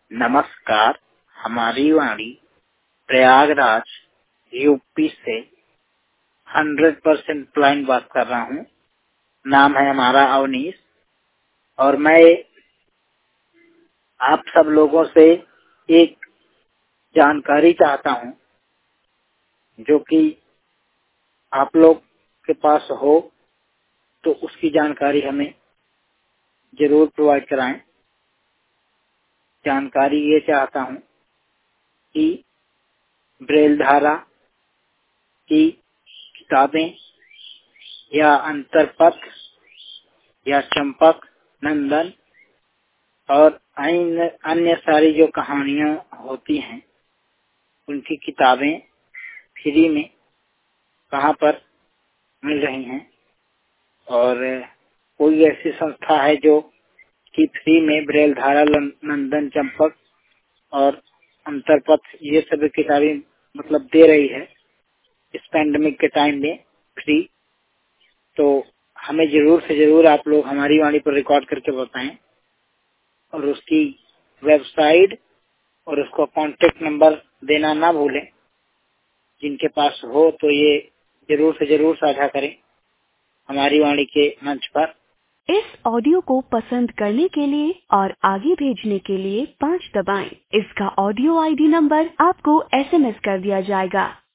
नमस्कार। हमारी वाणी प्रयागराज यूपी से 100% क्लाइंट बात कर रहा हूँ। नाम है हमारा अवनीश और मैं आप सब लोगों से एक जानकारी चाहता हूँ जो कि आप लोग के पास हो तो उसकी जानकारी हमें जरूर प्रोवाइड कराएं। जानकारी ये चाहता हूँ कि ब्रेल धारा की किताबें या अंतरपथ या चंपक नंदन और अन्य सारी जो कहानियां होती हैं उनकी किताबें फ्री में कहाँ पर मिल रही हैं और कोई ऐसी संस्था है जो कि फ्री में ब्रेल धारा नंदन चंपक और अंतरपथ ये सभी किताबें मतलब दे रही है इस पैंडेमिक के टाइम में फ्री। तो हमें जरूर से जरूर आप लोग हमारी वाणी पर रिकॉर्ड करके बताएं और उसकी वेबसाइट और उसका कांटेक्ट नंबर देना ना भूलें। जिनके पास हो तो ये जरूर से जरूर साझा करें हमारी वाणी के मंच पर। इस ऑडियो को पसंद करने के लिए और आगे भेजने के लिए 5 दबाएं। इसका ऑडियो आईडी नंबर आपको एसएमएस कर दिया जाएगा।